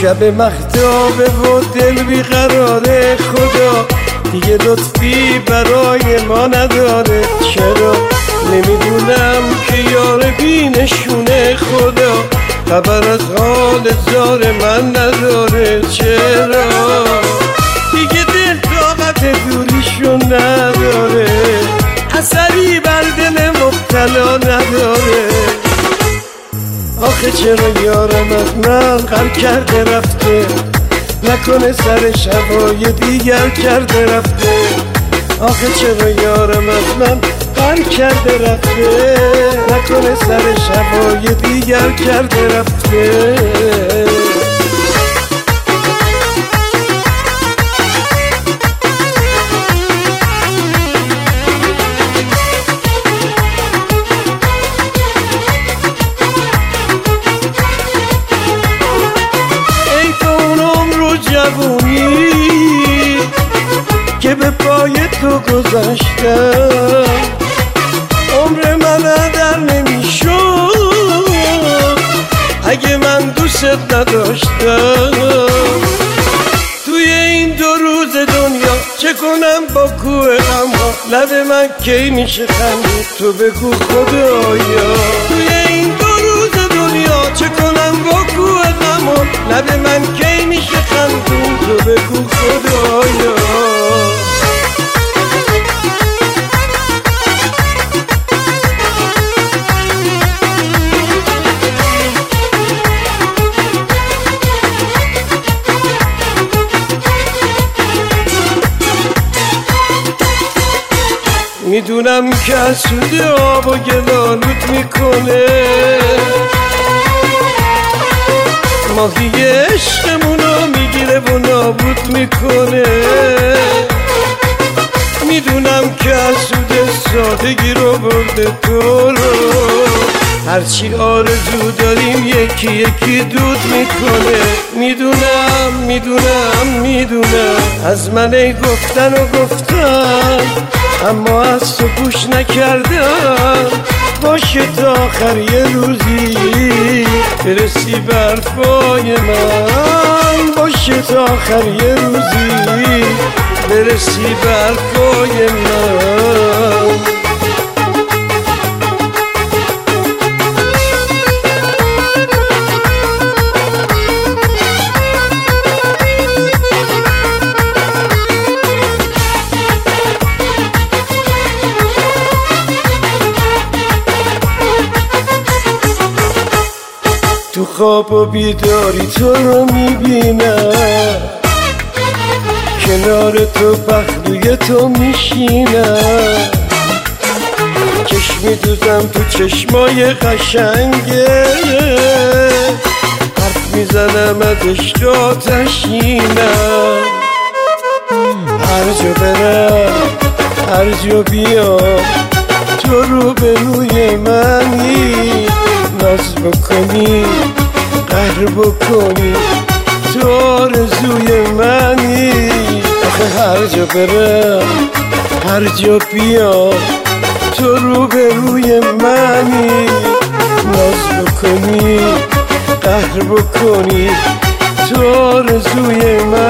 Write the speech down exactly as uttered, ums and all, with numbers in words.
شب مهتابه و دل بیقراره، خدا دیگه لطفی برای ما نداره. چرا نمیدونم که یار بی نشونه، خدا خبر از حال زار من نداره. چرا دیگه دل طاقت دوریشون نداره، اثری بر دل مبتلا نداره. آخه چرا یارم از من غر کرده رفته، نکنه سر شبای دیگر کرده رفته. آخه چرا یارم از من غر کرده رفته، نکنه سر شبای دیگر کرده رفته. جوونی که به پای تو گذاشتم، عمر من در نمیشد اگه من دوست نداشتم. توی این دو روز دنیا چه کنم با کوه غم‌ها، لب من کی میشه خندید تو بگو خدایا. توی این دو روز دنیا چه کنم با کوه غم‌ها، لب من کی میشه خندون تو بگو خدایا. میدونم که از سود آب و گلالود میکنه، ماهی عشقمونو میگیره و نابود میکنه. میدونم که از سود سادگی رو برده تو رو، هرچی آرزو داریم یکی یکی دود میکنه. میدونم میدونم میدونم از من ای گفتن و گفتن، اما از تو گوش نکردم. باشه تا آخر یه روزی برسی برفای من، باشه تا آخر یه روزی برسی برفای من. تو خواب و بیداری تو رو میبینم، کنار تو پهلوی تو میشینم، چشم میدوزم تو چشمای قشنگه، حرف میزنم از عشق آتشینم. هر جا برم هر جا بیام تو رو به روی منی، ناز بکنی قهر بکنی تو آرزوی منی. آخه هر جا برم هر جا بیام تو رو به روی منی، ناز بکنی قهر بکنی تو آرزوی منی.